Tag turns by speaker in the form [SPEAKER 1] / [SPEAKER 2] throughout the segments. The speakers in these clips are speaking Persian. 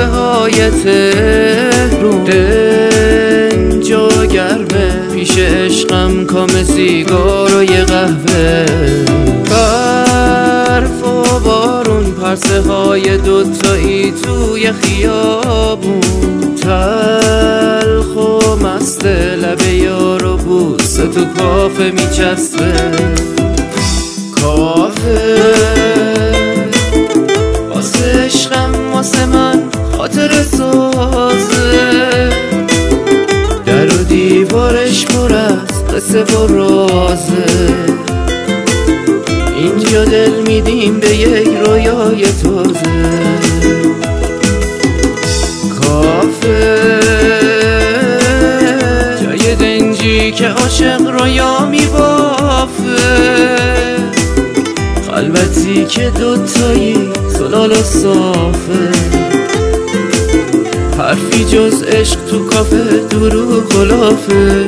[SPEAKER 1] کافه های تهرون دنج و گرمه، پیش عشقم کام سیگار و یه قهوه. برف و بارون، پرسه های دوتایی توی خیابون، تلخ و مست لب یار و بوسه تو کافه میچسبه. کافه واسه عشقم واسه من خاطر سازه، در و دیوارش پر از قصه و رازه. اینجا دل میدیم به یک رویای تازه. کافه جای دنجی که عاشق رویا میبافه، خلوتی که دوتایی زلال و صافه. حرفی جز عشق تو کافه دروغ و لافه.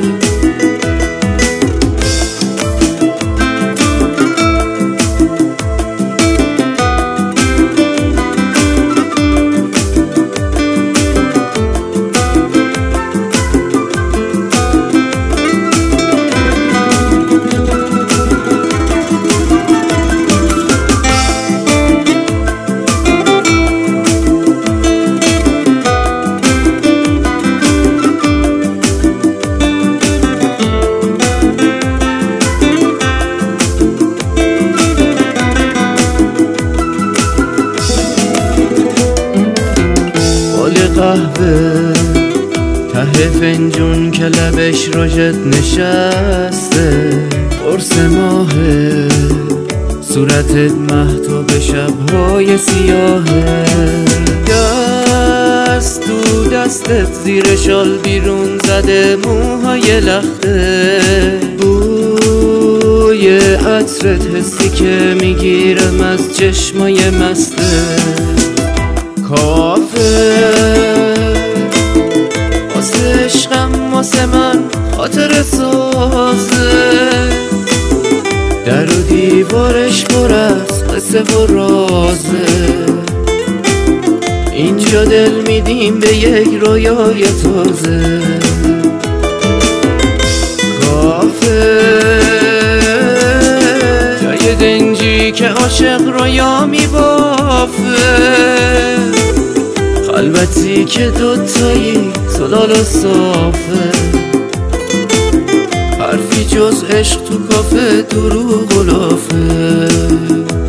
[SPEAKER 1] قهوه ته فنجون که لبش روشت نشسته، قرص ماهه صورتت مهتاب شبهای سیاهه. دست تو دستت زیر شال بیرون زده، موهای لخته، بوی عطرت حسی که میگیرم از چشمای مسته. کافه واسه عشقم واسه من خاطر سازه، در و دیوارش پر از قصه و رازه. اینجا دل میدیم به یک رویای تازه. کافه جای دنجی که عاشق رویا میبافه، خلوتی که دوتایی زلال و صافه. حرفی جز عشق تو کافه دروغ و لافه.